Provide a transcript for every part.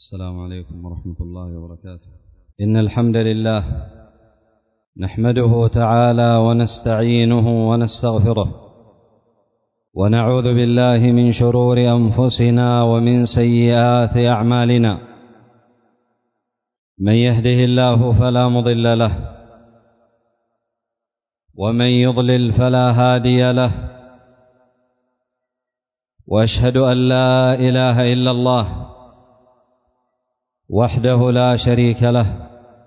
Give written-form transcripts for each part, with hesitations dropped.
السلام عليكم ورحمة الله وبركاته. إن الحمد لله نحمده تعالى ونستعينه ونستغفره، ونعوذ بالله من شرور أنفسنا ومن سيئات أعمالنا. من يهده الله فلا مضل له، ومن يضلل فلا هادي له، وأشهد أن لا إله إلا الله وحده لا شريك له،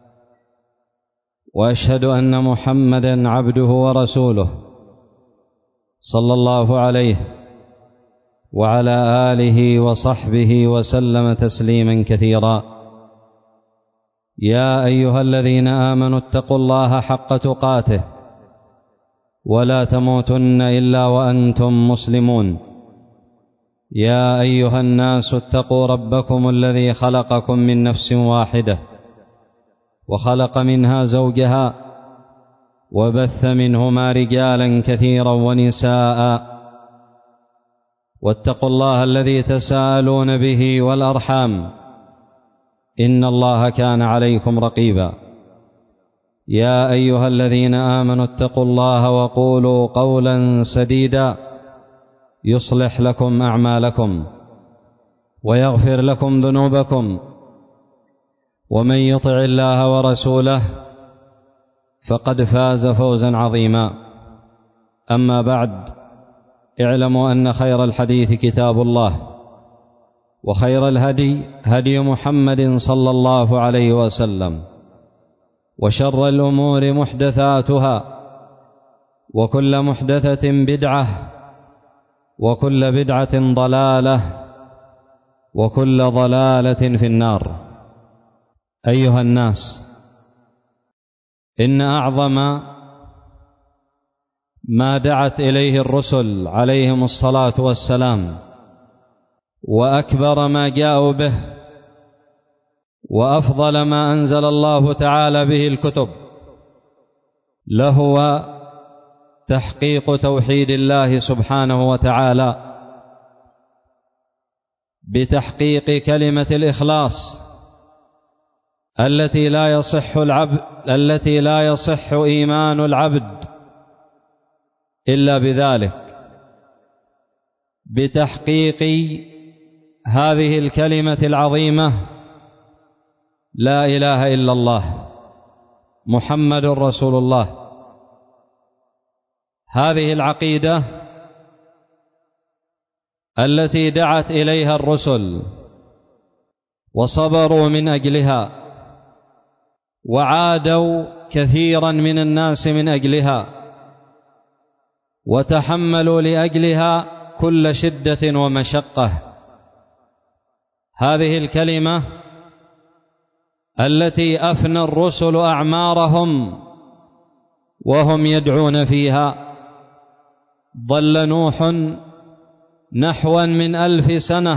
وأشهد أن محمدًا عبده ورسوله صلى الله عليه وعلى آله وصحبه وسلم تسليمًا كثيرا. يا أيها الذين آمنوا اتقوا الله حق تقاته ولا تموتن إلا وأنتم مسلمون. يا أيها الناس اتقوا ربكم الذي خلقكم من نفس واحدة، وخلق منها زوجها، وبث منهما رجالا كثيرا ونساء. واتقوا الله الذي تساءلون به والأرحام، إن الله كان عليكم رقيبا. يا أيها الذين آمنوا اتقوا الله وقولوا قولا سديدا يصلح لكم أعمالكم ويغفر لكم ذنوبكم، ومن يطع الله ورسوله فقد فاز فوزا عظيما. أما بعد، اعلموا أن خير الحديث كتاب الله، وخير الهدي هدي محمد صلى الله عليه وسلم، وشر الأمور محدثاتها، وكل محدثة بدعة، وكل بدعة ضلالة، وكل ضلالة في النار. أيها الناس، إن أعظم ما دعت إليه الرسل عليهم الصلاة والسلام، وأكبر ما جاءوا به، وأفضل ما أنزل الله تعالى به الكتب، لهو تحقيق توحيد الله سبحانه وتعالى بتحقيق كلمة الإخلاص التي لا يصح إيمان العبد إلا بذلك، بتحقيق هذه الكلمة العظيمة: لا إله إلا الله محمد رسول الله. هذه العقيدة التي دعت إليها الرسل وصبروا من أجلها، وعادوا كثيرا من الناس من أجلها، وتحملوا لأجلها كل شدة ومشقة. هذه الكلمة التي أفنى الرسل أعمارهم وهم يدعون فيها. ظل نوح نحوا من 1000 سنة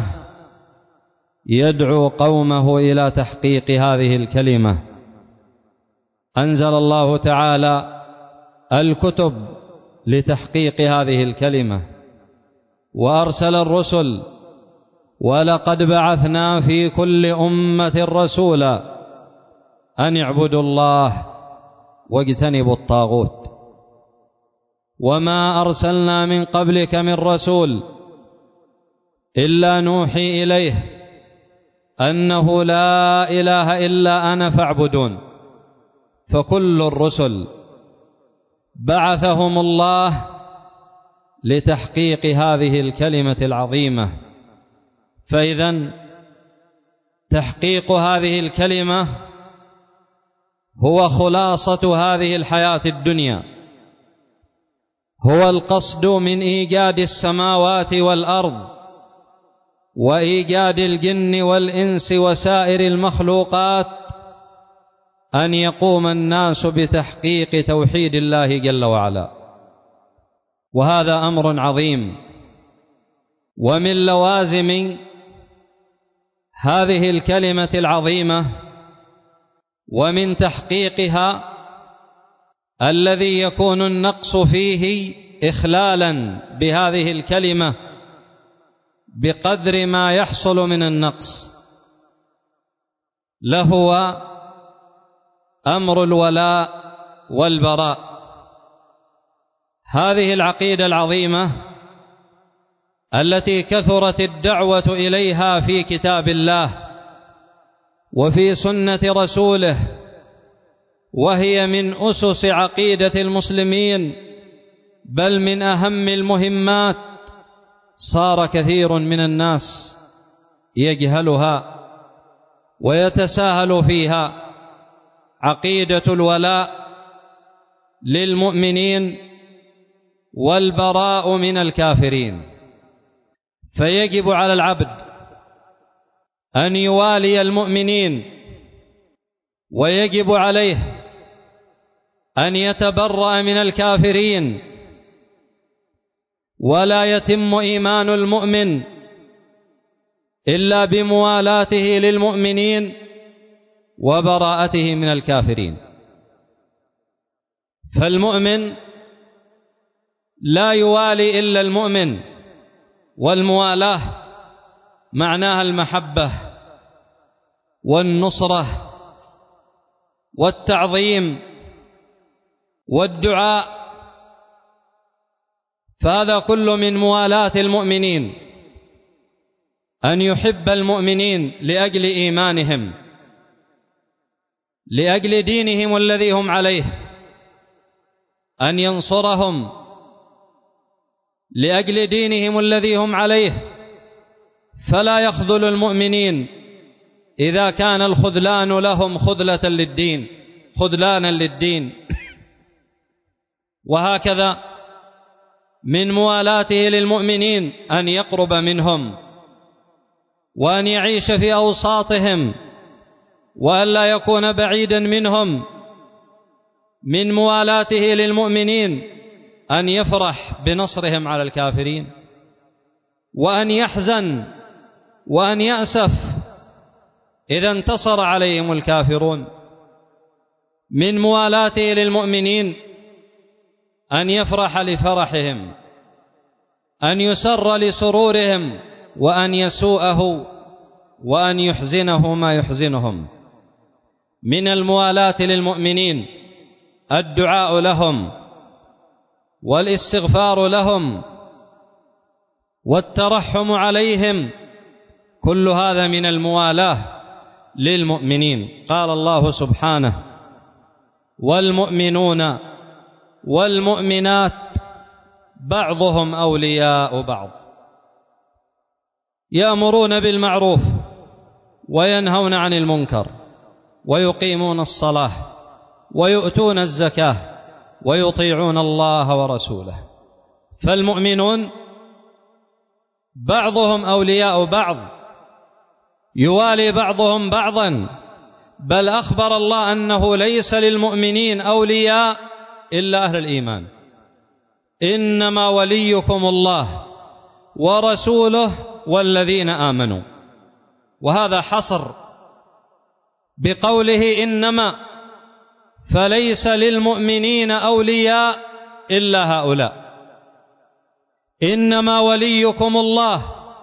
يدعو قومه إلى تحقيق هذه الكلمة. أنزل الله تعالى الكتب لتحقيق هذه الكلمة، وأرسل الرسل: ولقد بعثنا في كل أمة رسولا أن اعبدوا الله واجتنبوا الطاغوت، وما أرسلنا من قبلك من رسول إلا نوحي إليه أنه لا إله إلا أنا فاعبدون. فكل الرسل بعثهم الله لتحقيق هذه الكلمة العظيمة. فإذن تحقيق هذه الكلمة هو خلاصة هذه الحياة الدنيا، هو القصد من إيجاد السماوات والأرض، وإيجاد الجن والإنس وسائر المخلوقات، أن يقوم الناس بتحقيق توحيد الله جل وعلا. وهذا أمر عظيم. ومن لوازم هذه الكلمة العظيمة ومن تحقيقها الذي يكون النقص فيه إخلالا بهذه الكلمة بقدر ما يحصل من النقص. لهو أمر الولاء والبراء. هذه العقيدة العظيمة التي كثرت الدعوة إليها في كتاب الله وفي سنة رسوله، وهي من أسس عقيدة المسلمين، بل من أهم المهمات، صار كثير من الناس يجهلها ويتساهل فيها. عقيدة الولاء للمؤمنين والبراء من الكافرين. فيجب على العبد أن يوالي المؤمنين، ويجب عليه أن يتبرأ من الكافرين، ولا يتم إيمان المؤمن إلا بموالاته للمؤمنين وبراءته من الكافرين. فالمؤمن لا يوالي إلا المؤمن، والموالاة معناها المحبة والنصرة والتعظيم والدعاء، فهذا كل من موالاة المؤمنين، أن يحب المؤمنين لأجل إيمانهم، لأجل دينهم الذي هم عليه، أن ينصرهم لأجل دينهم الذي هم عليه، فلا يخذل المؤمنين إذا كان الخذلان لهم خذلانا للدين. وهكذا من موالاته للمؤمنين أن يقرب منهم وأن يعيش في أوساطهم وأن لا يكون بعيدا منهم. من موالاته للمؤمنين أن يفرح بنصرهم على الكافرين، وأن يحزن وأن يأسف إذا انتصر عليهم الكافرون. من موالاته للمؤمنين أن يفرح لفرحهم، أن يسر لسرورهم، وأن يسوءه وأن يحزنه ما يحزنهم. من الموالاة للمؤمنين الدعاء لهم والاستغفار لهم والترحم عليهم، كل هذا من الموالاة للمؤمنين. قال الله سبحانه: والمؤمنون والمؤمنات بعضهم أولياء بعض يأمرون بالمعروف وينهون عن المنكر ويقيمون الصلاة ويؤتون الزكاة ويطيعون الله ورسوله. فالمؤمنون بعضهم أولياء بعض، يوالي بعضهم بعضا، بل أخبر الله أنه ليس للمؤمنين أولياء إلا أهل الإيمان. إنما وليكم الله ورسوله والذين آمنوا. وهذا حصر بقوله إنما، فليس للمؤمنين أولياء إلا هؤلاء. إنما وليكم الله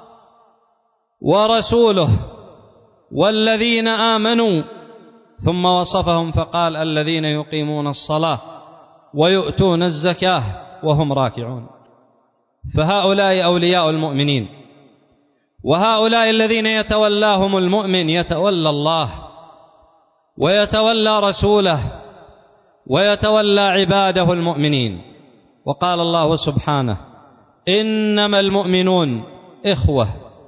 ورسوله والذين آمنوا، ثم وصفهم فقال: الذين يقيمون الصلاة ويؤتون الزكاة وهم راكعون. فهؤلاء أولياء المؤمنين، وهؤلاء الذين يتولاهم المؤمن يتولى الله ويتولى رسوله ويتولى عباده المؤمنين. وقال الله سبحانه: إنما المؤمنون إخوة.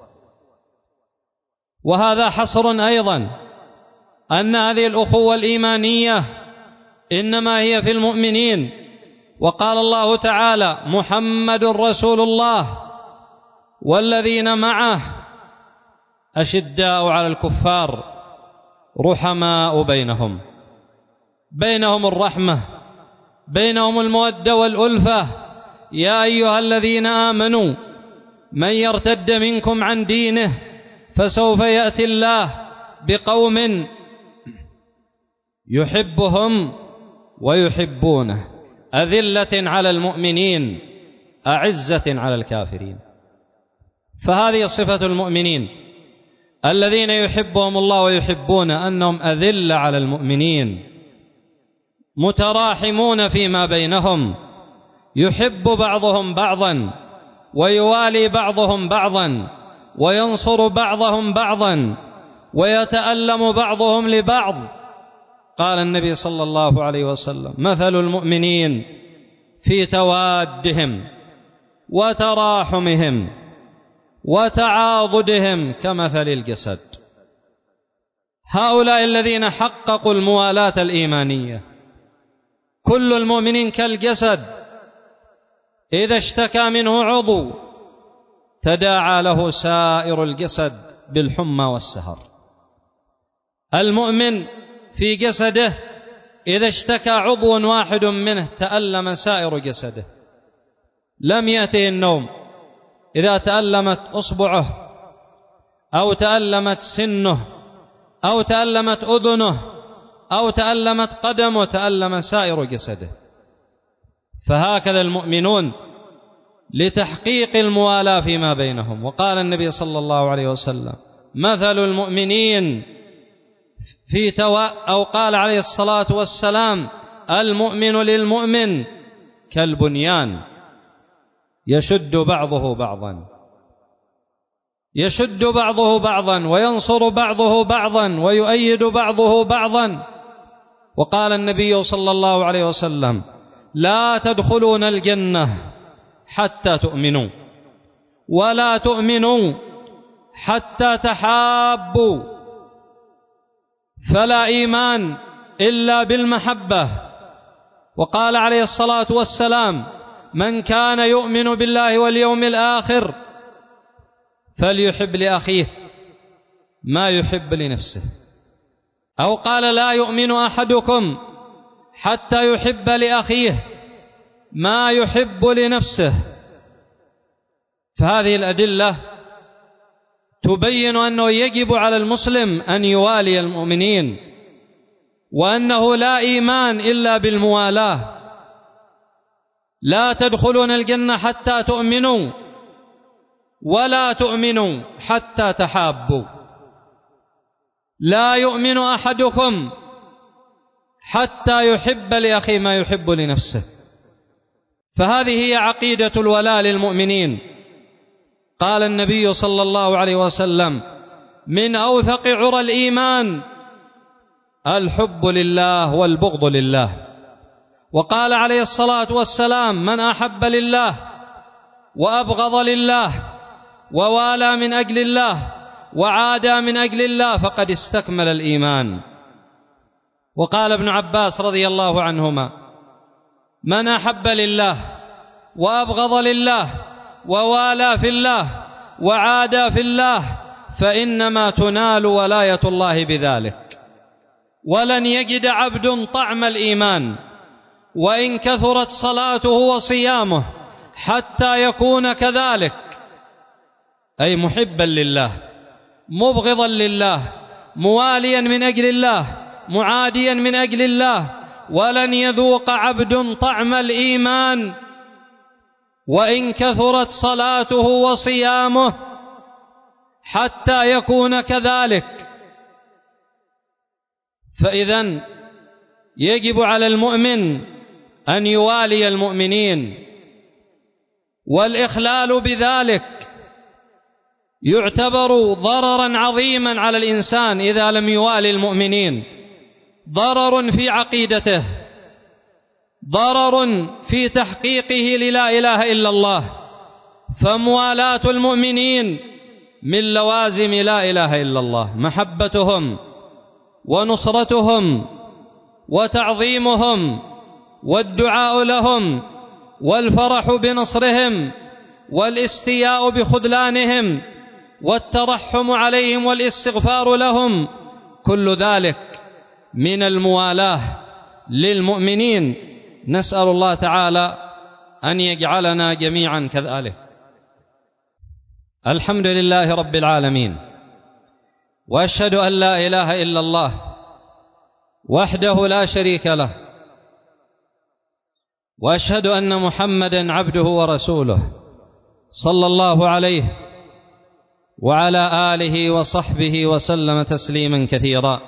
وهذا حصر أيضا أن هذه الأخوة الإيمانية إنما هي في المؤمنين. وقال الله تعالى: محمد رسول الله والذين معه أشداء على الكفار رحماء بينهم، بينهم الرحمة، بينهم المودة والألفة. يا أيها الذين آمنوا من يرتد منكم عن دينه فسوف يأتي الله بقوم يحبهم ويحبونه أذلة على المؤمنين أعزة على الكافرين. فهذه صفة المؤمنين الذين يحبهم الله ويحبون أنهم أذلة على المؤمنين متراحمون فيما بينهم، يحب بعضهم بعضا ويوالي بعضهم بعضا وينصر بعضهم بعضا ويتألم بعضهم لبعض. قال النبي صلى الله عليه وسلم: مثل المؤمنين في توادهم وتراحمهم وتعاضدهم كمثل الجسد. هؤلاء الذين حققوا الموالاة الإيمانية، كل المؤمنين كالجسد، إذا اشتكى منه عضو تداعى له سائر الجسد بالحمى والسهر. المؤمن في جسده إذا اشتكى عضو واحد منه تألم سائر جسده. لم يأته النوم إذا تألمت أصبعه أو تألمت سنه أو تألمت أذنه أو تألمت قدمه تألم سائر جسده. فهكذا المؤمنون لتحقيق الموالاة فيما بينهم. وقال النبي صلى الله عليه وسلم: مثل المؤمنين أو قال عليه الصلاة والسلام: المؤمن للمؤمن كالبنيان يشد بعضه بعضا وينصر بعضه بعضا ويؤيد بعضه بعضا. وقال النبي صلى الله عليه وسلم: لا تدخلون الجنة حتى تؤمنوا ولا تؤمنوا حتى تحابوا، فلا إيمان إلا بالمحبة. وقال عليه الصلاة والسلام: من كان يؤمن بالله واليوم الآخر فليحب لأخيه ما يحب لنفسه. أو قال: لا يؤمن أحدكم حتى يحب لأخيه ما يحب لنفسه. فهذه الأدلة تبين أنه يجب على المسلم أن يوالي المؤمنين، وأنه لا إيمان إلا بالموالاة. لا تدخلون الجنة حتى تؤمنوا ولا تؤمنوا حتى تحابوا. لا يؤمن أحدكم حتى يحب لأخيه ما يحب لنفسه. فهذه هي عقيدة الولاء للمؤمنين. قال النبي صلى الله عليه وسلم: من أوثق عرى الإيمان الحب لله والبغض لله. وقال عليه الصلاة والسلام: من أحب لله وأبغض لله ووالى من أجل الله وعادى من أجل الله فقد استكمل الإيمان. وقال ابن عباس رضي الله عنهما: من أحب لله وأبغض لله ووالى في الله وعادى في الله فإنما تنال ولاية الله بذلك. ولن يجد عبد طعم الإيمان وإن كثرت صلاته وصيامه حتى يكون كذلك، أي محبا لله مبغضا لله مواليا من أجل الله معاديا من أجل الله. ولن يذوق عبد طعم الإيمان وإن كثرت صلاته وصيامه حتى يكون كذلك. فإذن يجب على المؤمن أن يوالي المؤمنين، والإخلال بذلك يعتبر ضررا عظيما على الإنسان إذا لم يوالي المؤمنين. ضرر في عقيدته، ضرر في تحقيقه للا إله إلا الله. فموالاة المؤمنين من لوازم لا إله إلا الله، محبتهم ونصرتهم وتعظيمهم والدعاء لهم والفرح بنصرهم والاستياء بخذلانهم والترحم عليهم والاستغفار لهم، كل ذلك من الموالاة للمؤمنين. نسأل الله تعالى أن يجعلنا جميعا كذلك. الحمد لله رب العالمين، وأشهد أن لا إله إلا الله وحده لا شريك له، وأشهد أن محمدا عبده ورسوله صلى الله عليه وعلى آله وصحبه وسلم تسليما كثيرا.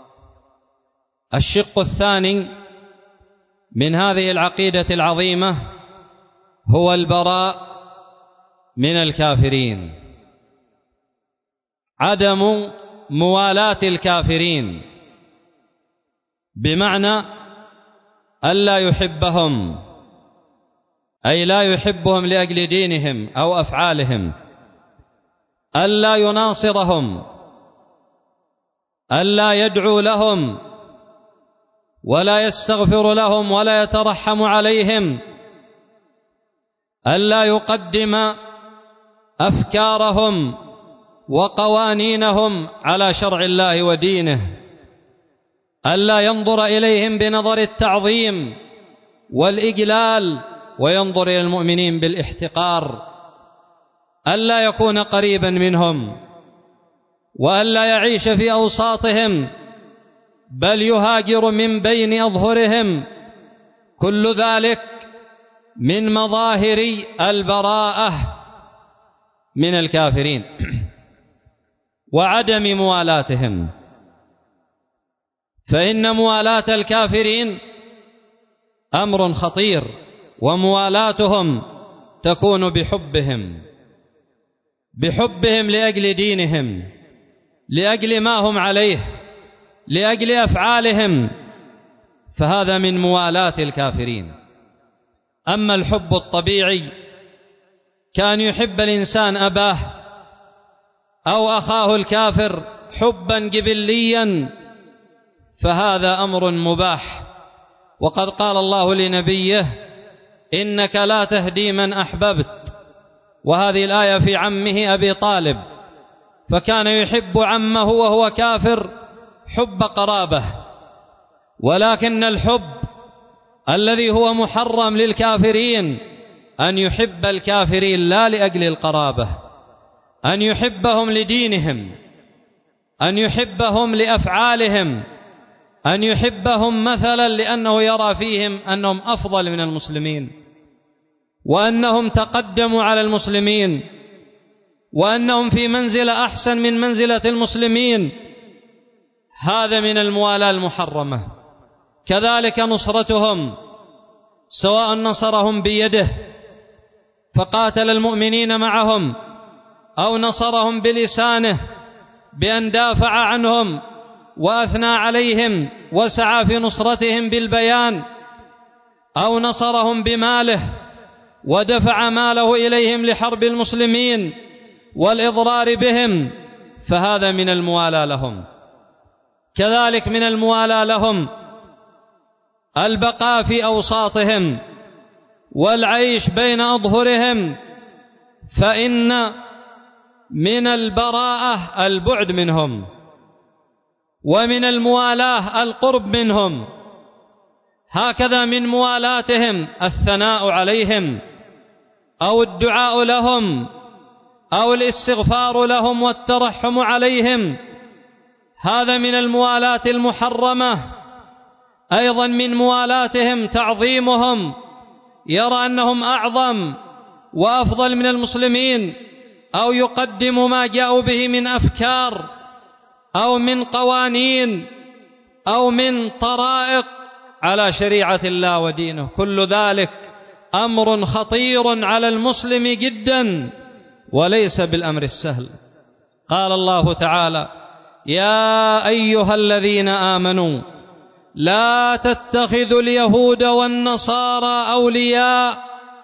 الشق الثاني من هذه العقيدة العظيمة هو البراء من الكافرين، عدم موالاة الكافرين، بمعنى ألا يحبهم، أي لا يحبهم لأجل دينهم أو أفعالهم، ألا يناصرهم، ألا يدعو لهم ولا يستغفر لهم ولا يترحم عليهم، ألا يقدم أفكارهم وقوانينهم على شرع الله ودينه، ألا ينظر إليهم بنظر التعظيم والإجلال وينظر إلى المؤمنين بالاحتقار، ألا يكون قريبا منهم وألا يعيش في أوساطهم بل يهاجر من بين أظهرهم. كل ذلك من مظاهر البراءة من الكافرين وعدم موالاتهم، فإن موالاة الكافرين أمر خطير، وموالاتهم تكون بحبهم لأجل دينهم، لأجل ما هم عليه، لأجل أفعالهم، فهذا من موالاة الكافرين. أما الحب الطبيعي كان يحب الإنسان أباه أو أخاه الكافر حبا جبليا، فهذا أمر مباح، وقد قال الله لنبيه: إنك لا تهدي من أحببت، وهذه الآية في عمه أبي طالب، فكان يحب عمه وهو كافر حب قرابة. ولكن الحب الذي هو محرم للكافرين أن يحب الكافرين لا لأجل القرابة، أن يحبهم لدينهم، أن يحبهم لأفعالهم، أن يحبهم مثلا لأنه يرى فيهم أنهم أفضل من المسلمين، وأنهم تقدموا على المسلمين، وأنهم في منزلة أحسن من منزلة المسلمين. هذا من الموالاة المحرمة. كذلك نصرتهم، سواء نصرهم بيده فقاتل المؤمنين معهم، أو نصرهم بلسانه بأن دافع عنهم وأثنى عليهم وسعى في نصرتهم بالبيان، أو نصرهم بماله ودفع ماله إليهم لحرب المسلمين والإضرار بهم، فهذا من الموالاة لهم. كذلك من الموالاة لهم البقاء في أوساطهم والعيش بين أظهرهم، فإن من البراءة البعد منهم، ومن الموالاة القرب منهم. هكذا من موالاتهم الثناء عليهم أو الدعاء لهم أو الاستغفار لهم والترحم عليهم، هذا من الموالاة المحرمة. أيضا من موالاتهم تعظيمهم، يرى أنهم أعظم وأفضل من المسلمين، أو يقدم ما جاءوا به من أفكار أو من قوانين أو من طرائق على شريعة الله ودينه. كل ذلك أمر خطير على المسلم جدا، وليس بالأمر السهل. قال الله تعالى: يا أيها الذين آمنوا لا تتخذوا اليهود والنصارى أولياء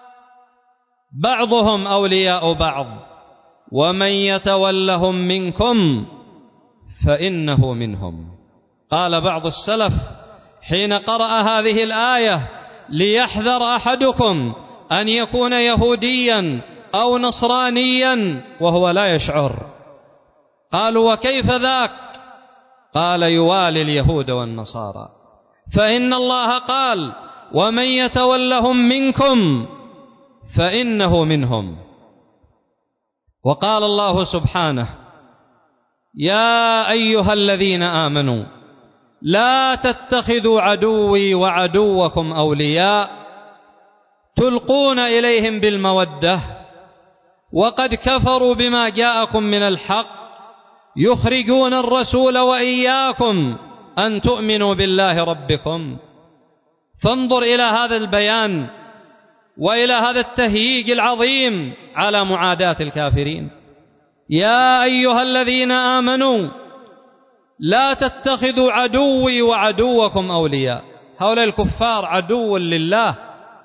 بعضهم أولياء بعض ومن يتولهم منكم فإنه منهم. قال بعض السلف حين قرأ هذه الآية: ليحذر أحدكم أن يكون يهوديا أو نصرانيا وهو لا يشعر. قالوا: وكيف ذاك؟ قال: يوالي اليهود والنصارى، فإن الله قال: ومن يتولهم منكم فإنه منهم. وقال الله سبحانه: يا أيها الذين آمنوا لا تتخذوا عدوي وعدوكم أولياء تلقون إليهم بالمودة وقد كفروا بما جاءكم من الحق يخرجون الرسول وإياكم أن تؤمنوا بالله ربكم. فانظر إلى هذا البيان وإلى هذا التهييج العظيم على معاداة الكافرين. يا أيها الذين آمنوا لا تتخذوا عدوي وعدوكم أولياء. هؤلاء الكفار عدو لله،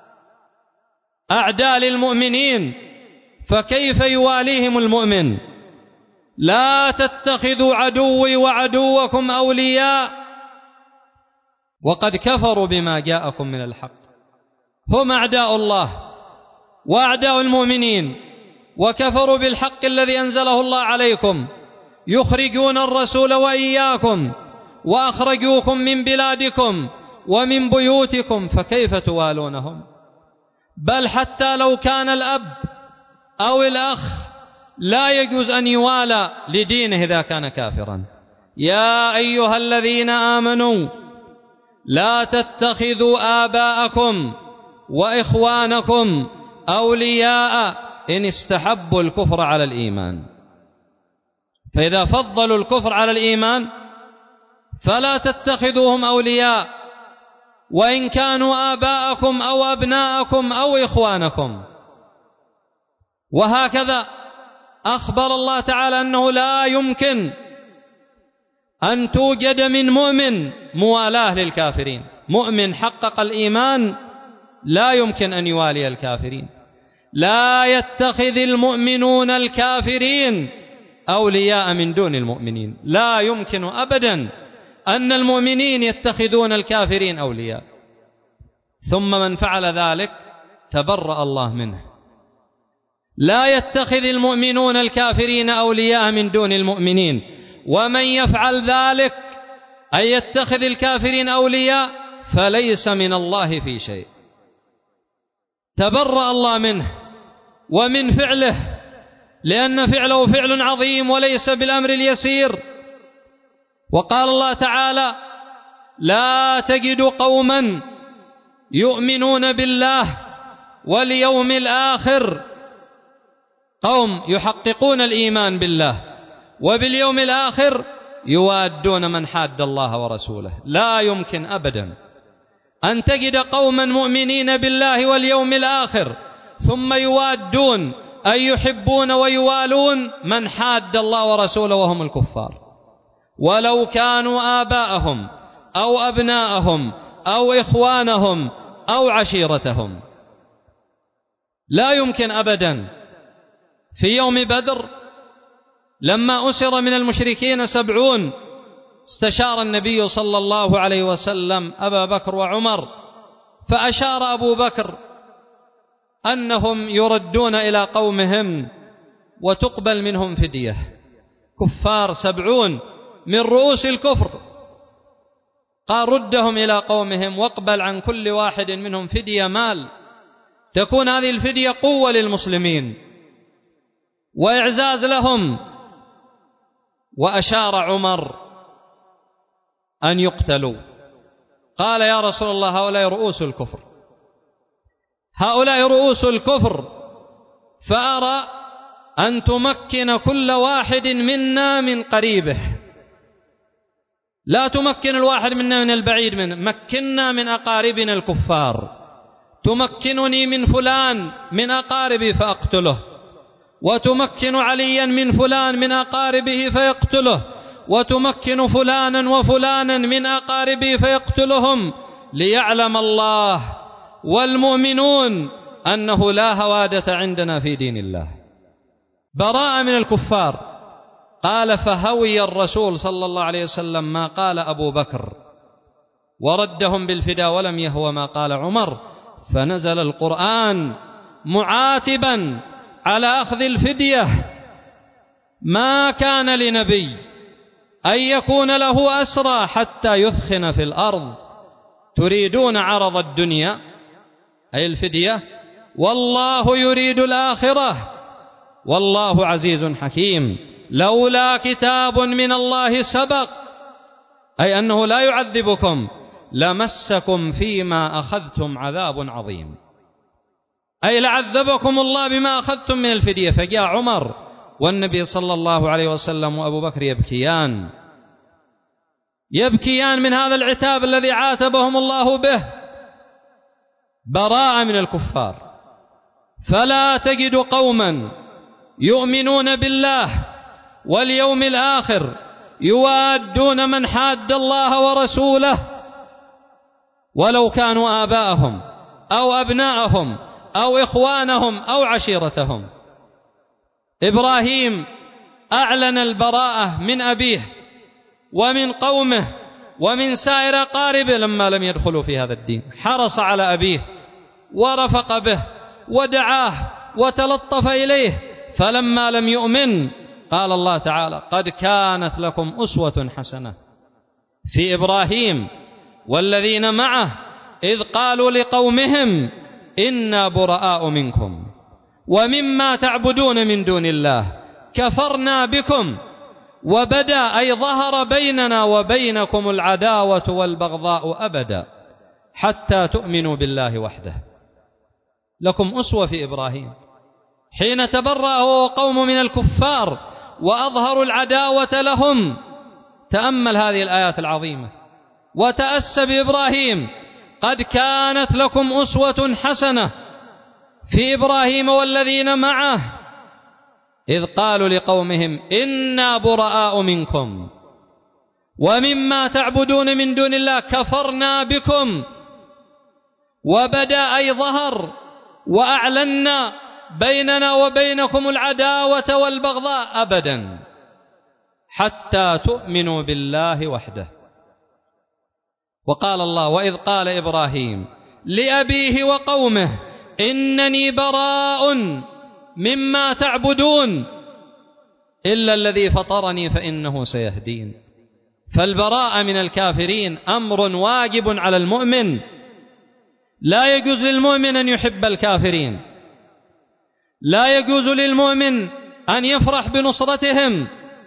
أعداء للمؤمنين، فكيف يواليهم المؤمن؟ لا تتخذوا عدوي وعدوكم أولياء وقد كفروا بما جاءكم من الحق. هم أعداء الله وأعداء المؤمنين، وكفروا بالحق الذي أنزله الله عليكم، يخرجون الرسول وإياكم، وأخرجوكم من بلادكم ومن بيوتكم، فكيف توالونهم؟ بل حتى لو كان الأب أو الأخ لا يجوز أن يوالى لدينه إذا كان كافرا. يا أيها الذين آمنوا لا تتخذوا آباءكم وإخوانكم أولياء إن استحبوا الكفر على الإيمان. فإذا فضلوا الكفر على الإيمان فلا تتخذوهم أولياء، وإن كانوا آباءكم أو أبناءكم أو إخوانكم. وهكذا أخبر الله تعالى أنه لا يمكن أن توجد من مؤمن موالاه للكافرين. مؤمن حقق الإيمان لا يمكن أن يوالي الكافرين. لا يتخذ المؤمنون الكافرين أولياء من دون المؤمنين. لا يمكن أبدا أن المؤمنين يتخذون الكافرين أولياء. ثم من فعل ذلك تبرأ الله منه. لا يتخذ المؤمنون الكافرين أولياء من دون المؤمنين، ومن يفعل ذلك أي يتخذ الكافرين أولياء فليس من الله في شيء. تبرأ الله منه ومن فعله، لأن فعله فعل عظيم وليس بالأمر اليسير. وقال الله تعالى: لا تجد قوما يؤمنون بالله واليوم الآخر، قوم يحققون الإيمان بالله وباليوم الآخر يوادون من حاد الله ورسوله. لا يمكن أبدا أن تجد قوما مؤمنين بالله واليوم الآخر ثم يوادون أي يحبون ويوالون من حاد الله ورسوله وهم الكفار، ولو كانوا آباءهم أو أبناءهم أو إخوانهم أو عشيرتهم. لا يمكن أبدا. في يوم بدر لما أسر من المشركين 70 استشار النبي صلى الله عليه وسلم أبا بكر وعمر، فأشار أبو بكر أنهم يردون إلى قومهم وتقبل منهم فدية. كفار 70 من رؤوس الكفر، قال ردهم إلى قومهم واقبل عن كل واحد منهم فدية مال، تكون هذه الفدية قوة للمسلمين وإعزاز لهم. وأشار عمر أن يقتلوا، قال: يا رسول الله هؤلاء رؤوس الكفر، هؤلاء رؤوس الكفر، فأرى أن تمكن كل واحد منا من قريبه، لا تمكن الواحد منا من البعيد منه، مكننا من أقاربنا الكفار. تمكنني من فلان من أقاربي فأقتله، وتمكن عليا من فلان من أقاربه فيقتله، وتمكن فلانا وفلانا من أقاربه فيقتلهم، ليعلم الله والمؤمنون أنه لا هوادة عندنا في دين الله. براءة من الكفار. قال: فهوي الرسول صلى الله عليه وسلم ما قال أبو بكر وردهم بالفداء، ولم يهوى ما قال عمر، فنزل القرآن معاتبا على أخذ الفدية: ما كان لنبي أن يكون له أسرى حتى يثخن في الأرض تريدون عرض الدنيا أي الفدية، والله يريد الآخرة والله عزيز حكيم، لولا كتاب من الله سبق، أي أنه لا يعذبكم، لمسكم فيما أخذتم عذاب عظيم. أي لعذبكم الله بما أخذتم من الفدية. فجاء عمر والنبي صلى الله عليه وسلم وأبو بكر يبكيان من هذا العتاب الذي عاتبهم الله به، براءة من الكفار. فلا تجد قوما يؤمنون بالله واليوم الآخر يوادون من حاد الله ورسوله ولو كانوا آباءهم أو أبناءهم أو إخوانهم أو عشيرتهم. إبراهيم أعلن البراءة من أبيه ومن قومه ومن سائر أقاربه لما لم يدخلوا في هذا الدين، حرص على أبيه ورفق به ودعاه وتلطف إليه، فلما لم يؤمن قال الله تعالى: قد كانت لكم أسوة حسنة في إبراهيم والذين معه إذ قالوا لقومهم إنا براء منكم ومما تعبدون من دون الله كفرنا بكم وبدا أي ظهر بيننا وبينكم العداوة والبغضاء أبدا حتى تؤمنوا بالله وحده. لكم أسوة في إبراهيم حين تبرأ هو وقوم من الكفار وأظهروا العداوة لهم. تأمل هذه الآيات العظيمة وتأسى بإبراهيم: قد كانت لكم أسوة حسنة في إبراهيم والذين معه إذ قالوا لقومهم إنا براء منكم ومما تعبدون من دون الله كفرنا بكم وبدأ أي ظهر وأعلنا بيننا وبينكم العداوة والبغضاء أبدا حتى تؤمنوا بالله وحده. وقال الله: وإذ قال إبراهيم لأبيه وقومه إنني براء مما تعبدون إلا الذي فطرني فإنه سيهدين. فالبراءة من الكافرين أمر واجب على المؤمن، لا يجوز للمؤمن أن يحب الكافرين، لا يجوز للمؤمن أن يفرح بنصرتهم،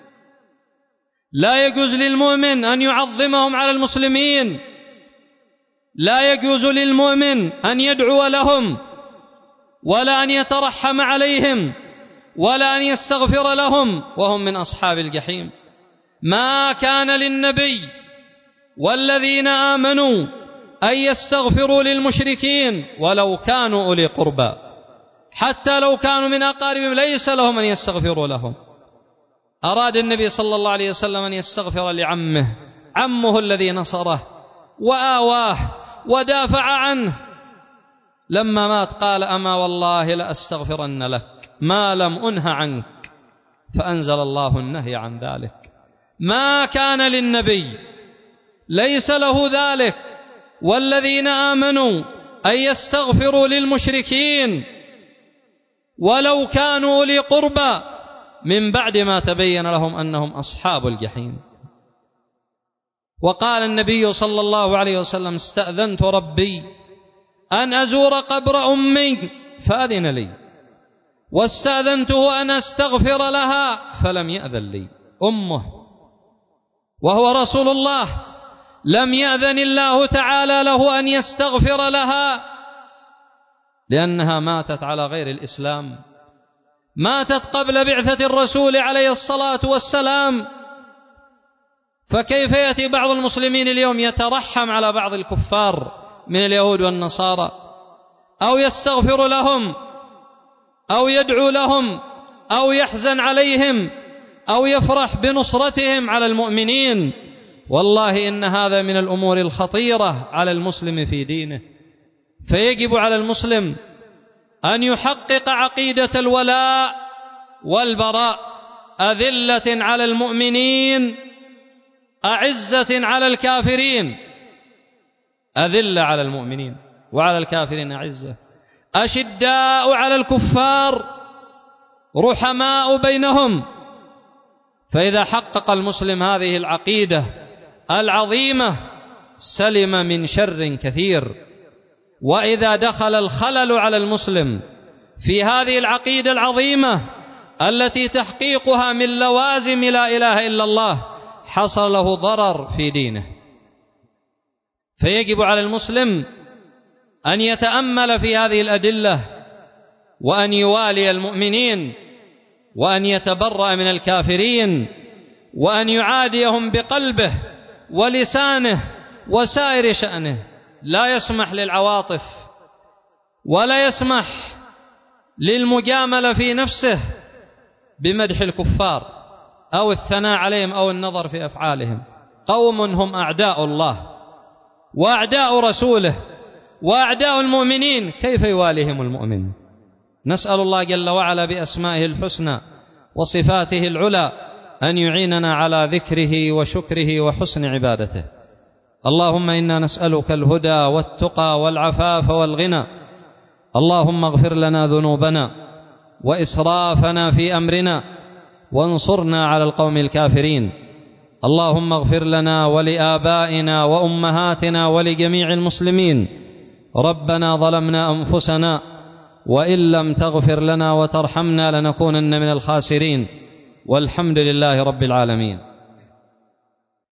لا يجوز للمؤمن أن يعظمهم على المسلمين، لا يجوز للمؤمن أن يدعو لهم ولا أن يترحم عليهم ولا أن يستغفر لهم وهم من أصحاب الجحيم. ما كان للنبي والذين آمنوا أن يستغفروا للمشركين ولو كانوا أولي قربى، حتى لو كانوا من أقاربهم ليس لهم أن يستغفروا لهم. أراد النبي صلى الله عليه وسلم أن يستغفر لعمه، عمه الذي نصره وآواه ودافع عنه، لما مات قال: أما والله لأستغفرن لك ما لم أنه عنك، فأنزل الله النهي عن ذلك. ما كان للنبي، ليس له ذلك، والذين آمنوا أن يستغفروا للمشركين ولو كانوا أولي قربى من بعد ما تبين لهم أنهم أصحاب الجحيم. وقال النبي صلى الله عليه وسلم: استأذنت ربي أن أزور قبر أمي فأذن لي، واستأذنته أن أستغفر لها فلم يأذن لي. أمه وهو رسول الله لم يأذن الله تعالى له أن يستغفر لها لأنها ماتت على غير الإسلام، ماتت قبل بعثة الرسول عليه الصلاة والسلام. فكيف يأتي بعض المسلمين اليوم يترحم على بعض الكفار من اليهود والنصارى، أو يستغفر لهم أو يدعو لهم أو يحزن عليهم أو يفرح بنصرتهم على المؤمنين؟ والله إن هذا من الأمور الخطيرة على المسلم في دينه. فيجب على المسلم أن يحقق عقيدة الولاء والبراء، أذلة على المؤمنين أعزة على الكافرين. أذلة على المؤمنين وعلى الكافرين أعزة، أشداء على الكفار رحماء بينهم. فإذا حقق المسلم هذه العقيدة العظيمة سلم من شر كثير. وإذا دخل الخلل على المسلم في هذه العقيدة العظيمة التي تحقيقها من لوازم لا إله إلا الله حصل له ضرر في دينه. فيجب على المسلم أن يتأمل في هذه الأدلة وأن يوالي المؤمنين، وأن يتبرأ من الكافرين، وأن يعاديهم بقلبه ولسانه وسائر شأنه. لا يسمح للعواطف، ولا يسمح للمجاملة في نفسه بمدح الكفار أو الثناء عليهم أو النظر في أفعالهم. قوم هم أعداء الله وأعداء رسوله وأعداء المؤمنين، كيف يواليهم المؤمن؟ نسأل الله جل وعلا بأسمائه الحسنى وصفاته العلى أن يعيننا على ذكره وشكره وحسن عبادته. اللهم إنا نسألك الهدى والتقى والعفاف والغنى. اللهم اغفر لنا ذنوبنا وإسرافنا في أمرنا وانصرنا على القوم الكافرين. اللهم اغفر لنا ولآبائنا وأمهاتنا ولجميع المسلمين. ربنا ظلمنا أنفسنا وإن لم تغفر لنا وترحمنا لنكونن من الخاسرين. والحمد لله رب العالمين.